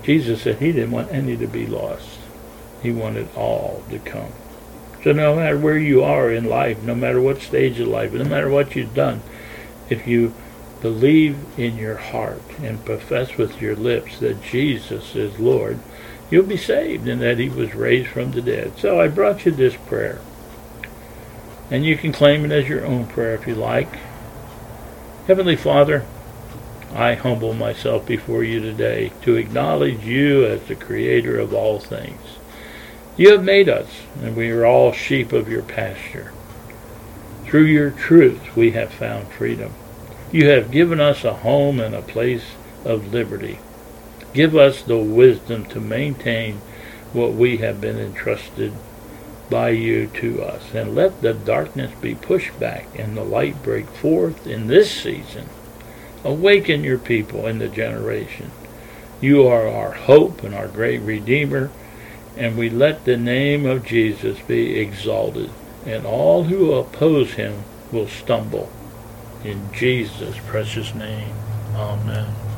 Jesus said he didn't want any to be lost. He wanted all to come. So no matter where you are in life, no matter what stage of life, no matter what you've done, if you believe in your heart and profess with your lips that Jesus is Lord, you'll be saved and that he was raised from the dead. So I brought you this prayer. And you can claim it as your own prayer if you like. Heavenly Father, I humble myself before you today to acknowledge you as the creator of all things. You have made us, and we are all sheep of your pasture. Through your truth we have found freedom. You have given us a home and a place of liberty. Give us the wisdom to maintain what we have been entrusted by you to us, and let the darkness be pushed back and the light break forth in this season. Awaken your people in the generation. You are our hope and our great Redeemer, and we let the name of Jesus be exalted, and all who oppose him will stumble. In Jesus' precious name, amen.